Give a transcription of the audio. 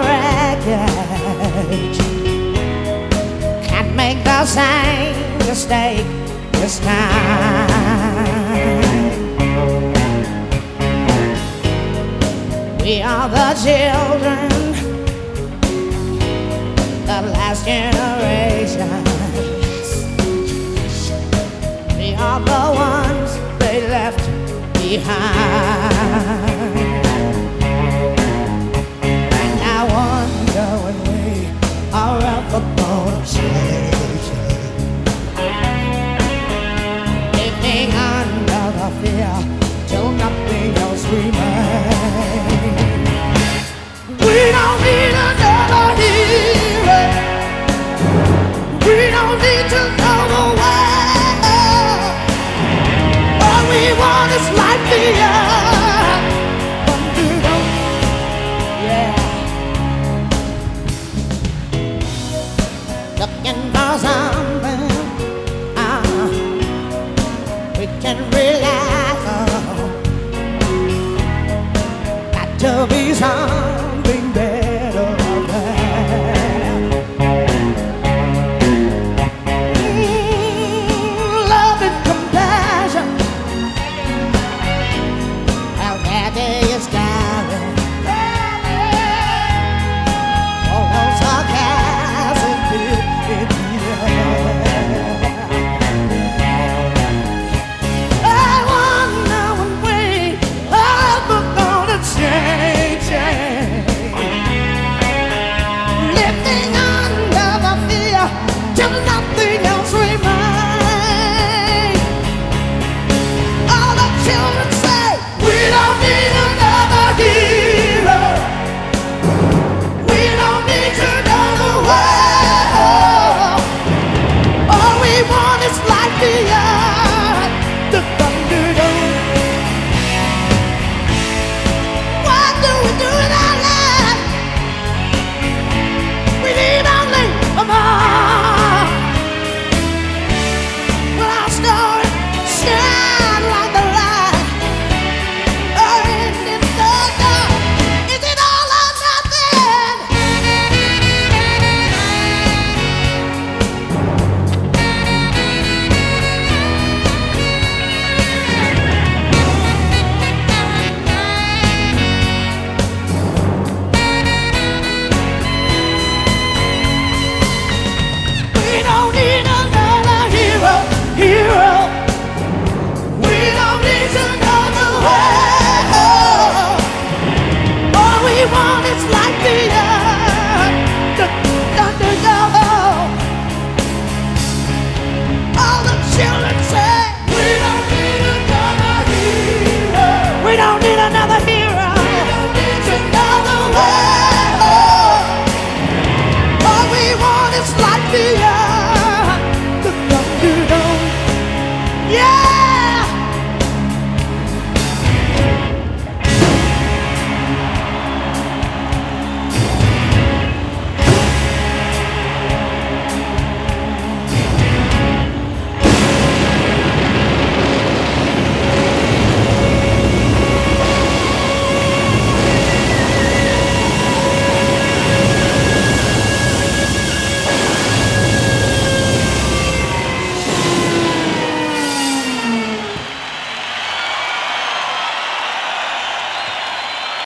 wreckage. Can't make the same mistake this time. We are the children, the last generation. We are the ones they left behind. And I wonder when we are ever gonna change, living under the fear till nothing else remains. We don't need another hero. We don't need to know the way. All we want is life beyond. Yeah. Looking for something we can rely on. Got to be something